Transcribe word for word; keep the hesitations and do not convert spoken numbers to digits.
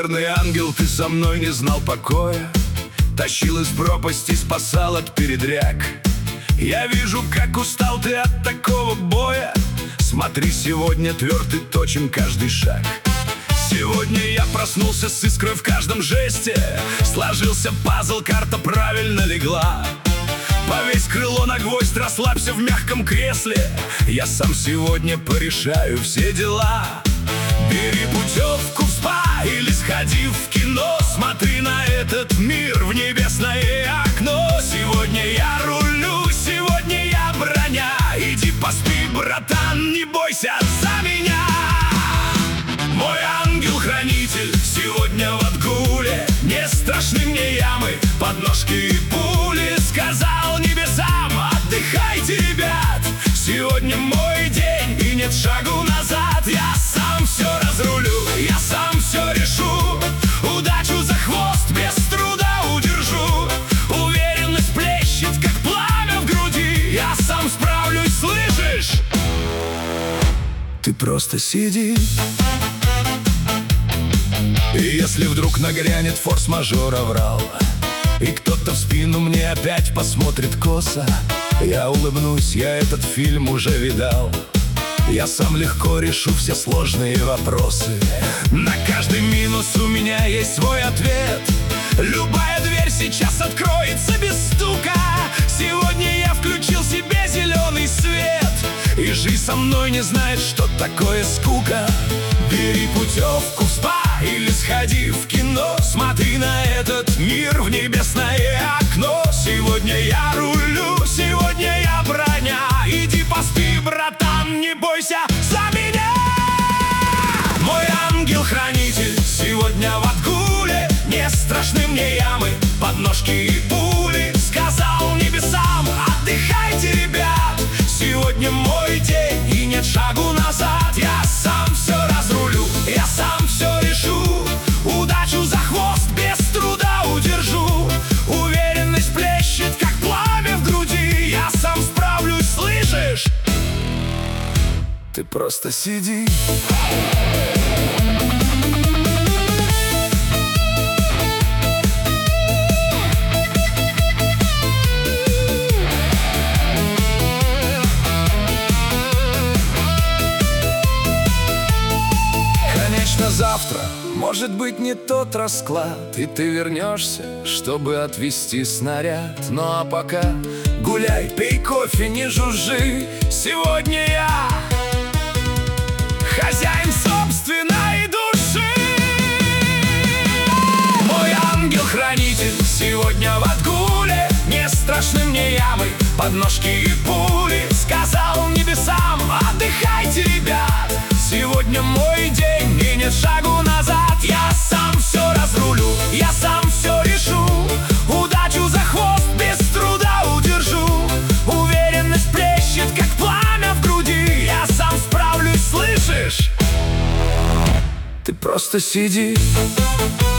Верный ангел, ты со мной не знал покоя, тащил из пропасти, спасал от передряг. Я вижу, как устал ты от такого боя. Смотри, сегодня твердый, точен каждый шаг. Сегодня я проснулся с искрой в каждом жесте. Сложился пазл, карта правильно легла. Повесь крыло на гвоздь, расслабься в мягком кресле. Я сам сегодня порешаю все дела. Бери путевку в спа или сходи в кино. Смотри на этот мир в небесное окно. Сегодня я рулю, сегодня я броня. Иди поспи, братан, не бойся за меня. Мой ангел-хранитель сегодня в отгуле. Не страшны мне ямы, подножки и пули. Сказал небесам: отдыхайте, ребят, сегодня мой день и нет шагу назад. Я сам все разрулю, я сам все решу. Удачу за хвост без труда удержу. Уверенность плещет, как пламя в груди. Я сам справлюсь, слышишь? Ты просто сиди. И если вдруг нагрянет форс-мажор, оврал, и кто-то в спину мне опять посмотрит косо, я улыбнусь, я этот фильм уже видал. Я сам легко решу все сложные вопросы. На каждый минус у меня есть свой ответ. Любая дверь сейчас откроется без стука. Сегодня я включил себе зеленый свет, и жизнь со мной не знает, что такое скука. Бери путевку в спа или сходи в кино. Смотри на этот мир в небесное окно. Сегодня я рулю, сегодня я броня. Иди поспи, братан, не бойся за меня. Мой ангел-хранитель сегодня в отгуле. Не страшны мне ямы, подножки и пули. Сказал небесам: отдыхайте, ребят, сегодня мой день и нет шагу назад. Я сам все разрулю, я сам все решу. Удачу за хвост без труда удержу. Уверенность плещет, как пламя в груди. Я сам справлюсь, слышишь? Ты просто сиди. Завтра может быть не тот расклад, и ты вернешься, чтобы отвезти снаряд. Ну а пока гуляй, пей кофе, не жужжи. Сегодня я хозяин собственной души. Мой ангел-хранитель сегодня в отгуле. Не страшны мне ямы, подножки и пули. Сказал небесам: отдыхайте, ребят, сегодня мой день и нет шагу назад. Я сам все разрулю, я сам все решу. Удачу за хвост без труда удержу. Уверенность плещет, как пламя в груди. Я сам справлюсь, слышишь? Ты просто сиди.